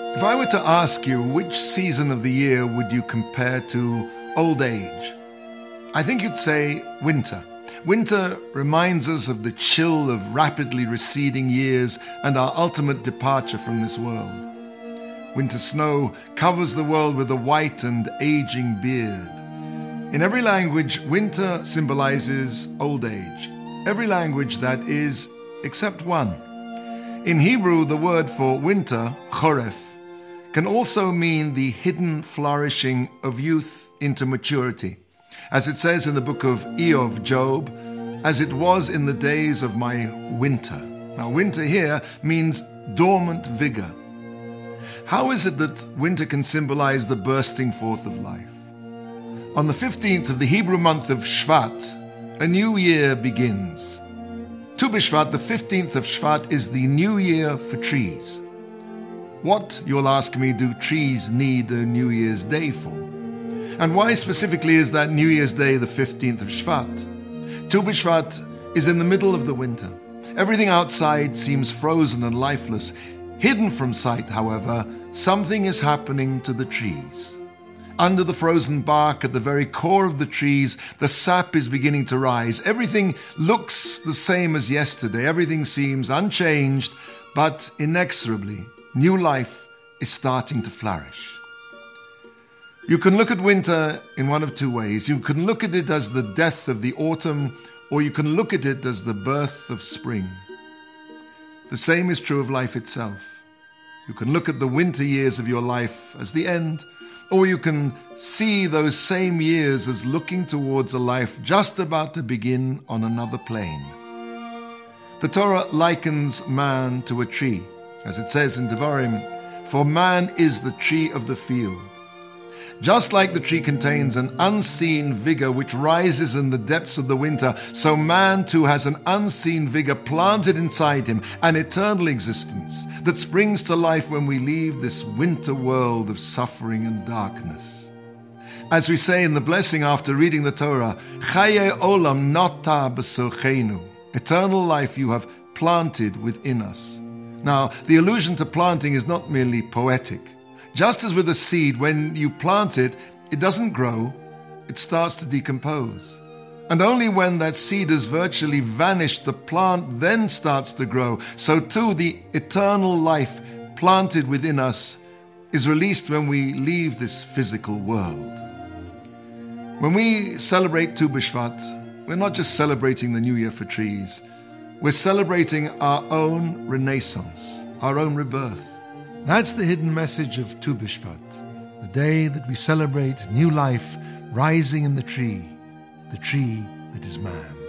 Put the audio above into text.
If I were to ask you which season of the year would you compare to old age, I think you'd say winter. Winter reminds us of the chill of rapidly receding years and our ultimate departure from this world. Winter snow covers the world with a white and aging beard. In every language, winter symbolizes old age. Every language, that is, except one. In Hebrew, the word for winter, choref, can also mean the hidden flourishing of youth into maturity. As it says in the book of Job, as it was in the days of my winter. Now, winter here means dormant vigor. How is it that winter can symbolize the bursting forth of life? On the 15th of the Hebrew month of Shvat, a new year begins. Tu B'Shvat, the 15th of Shvat, is the new year for trees. What, you'll ask me, do trees need a New Year's Day for? And why specifically is that New Year's Day the 15th of Shvat? Tu B'Shvat is in the middle of the winter. Everything outside seems frozen and lifeless. Hidden from sight, however, something is happening to the trees. Under the frozen bark, at the very core of the trees, the sap is beginning to rise. Everything looks the same as yesterday. Everything seems unchanged, but inexorably, new life is starting to flourish. You can look at winter in one of two ways. You can look at it as the death of the autumn, or you can look at it as the birth of spring. The same is true of life itself. You can look at the winter years of your life as the end, or you can see those same years as looking towards a life just about to begin on another plane. The Torah likens man to a tree, as it says in Devarim, for man is the tree of the field. Just like the tree contains an unseen vigor which rises in the depths of the winter, so man too has an unseen vigor planted inside him, an eternal existence that springs to life when we leave this winter world of suffering and darkness. As we say in the blessing after reading the Torah, Chaye olam nata b'sochenu, eternal life you have planted within us. Now, the allusion to planting is not merely poetic. Just as with a seed, when you plant it, it doesn't grow, it starts to decompose. And only when that seed has virtually vanished, the plant then starts to grow. So too, the eternal life planted within us is released when we leave this physical world. When we celebrate Tu B'Shvat, we're not just celebrating the new year for trees. We're celebrating our own renaissance, our own rebirth. That's the hidden message of Tu B'Shvat, the day that we celebrate new life rising in the tree that is man.